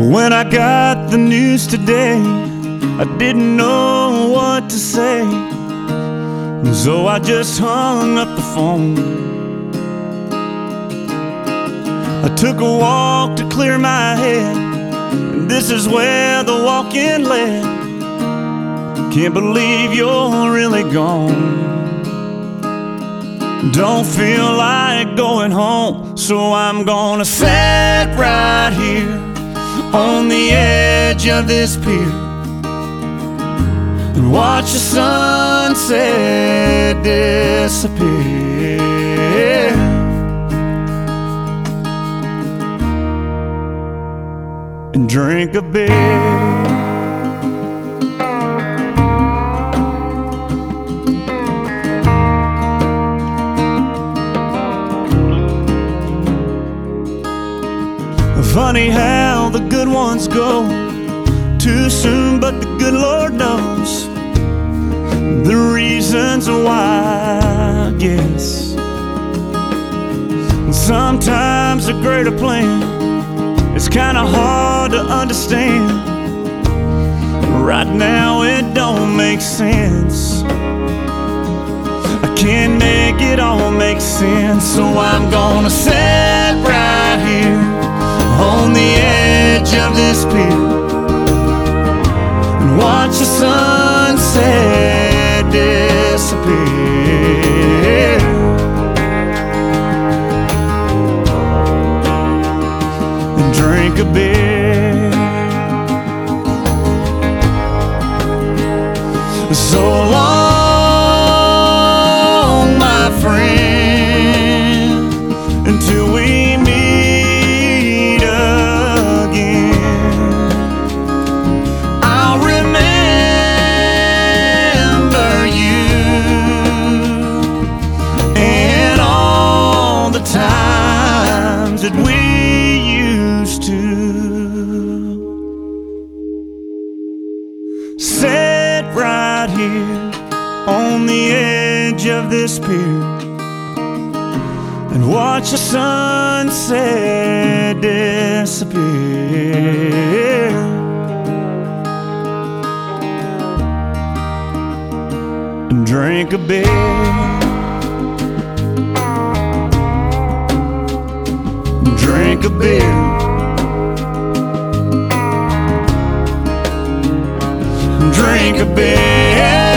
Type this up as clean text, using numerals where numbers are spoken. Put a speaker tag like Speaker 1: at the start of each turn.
Speaker 1: When I got the news today, I didn't know what to say, so I just hung up the phone. I took a walk to clear my head, and this is where the walk-in led. Can't believe you're really gone. Don't feel like going home, so I'm gonna sit right here on the edge of this pier and watch the sunset disappear, and drink a beer. Funny how the good ones go too soon, but the good Lord knows the reasons why, I guess. Sometimes a greater plan is kinda hard to understand. Right now it don't make sense. I can't make it all make sense, so I'm gonna sit right here on the edge of this pier and watch the sunset disappear, and drink a beer. So long, my friend, until we meet again. I'll remember you and all the times that we used to sit right here on the edge of this pier and watch the sunset disappear, and drink a beer, drink a beer, drink a beer.